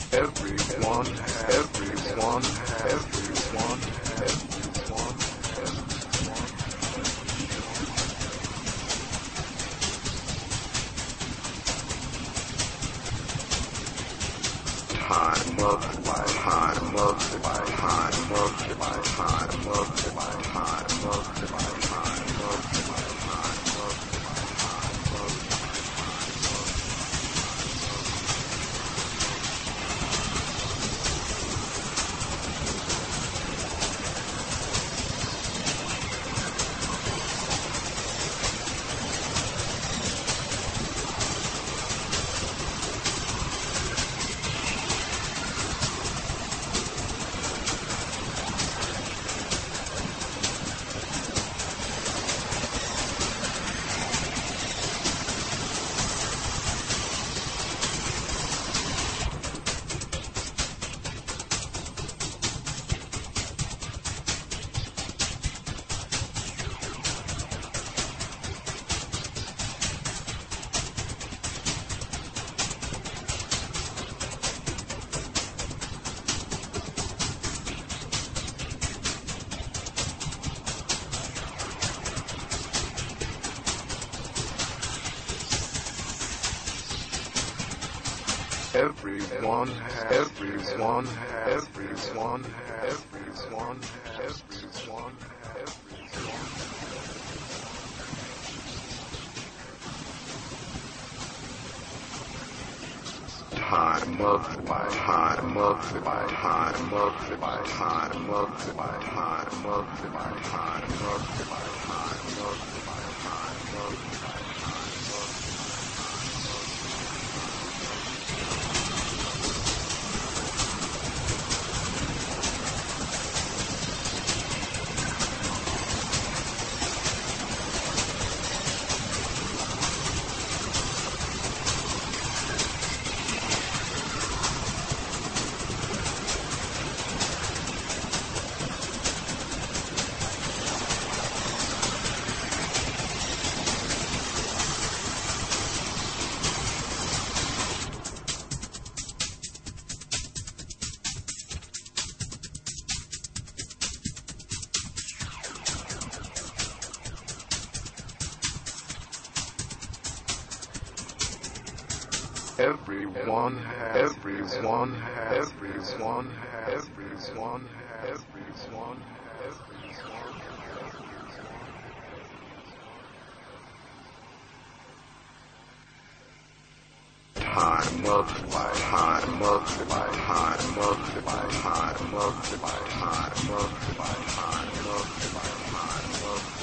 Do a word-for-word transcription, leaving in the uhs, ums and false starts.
Everyone, everyone, everyone, everyone, everyone. Time of life, time of life, time of life, time of life, time of life, time of life, time of Everyone, everyone, everyone, everyone, everyone, everyone. Time of life, time of life, time of life, time of life, time of life, time of life, time of life, time of life. Everyone, everyone, everyone, everyone, everyone, everyone. Time of life, time of life, time of life, time of life, time of life, time of life, time of life.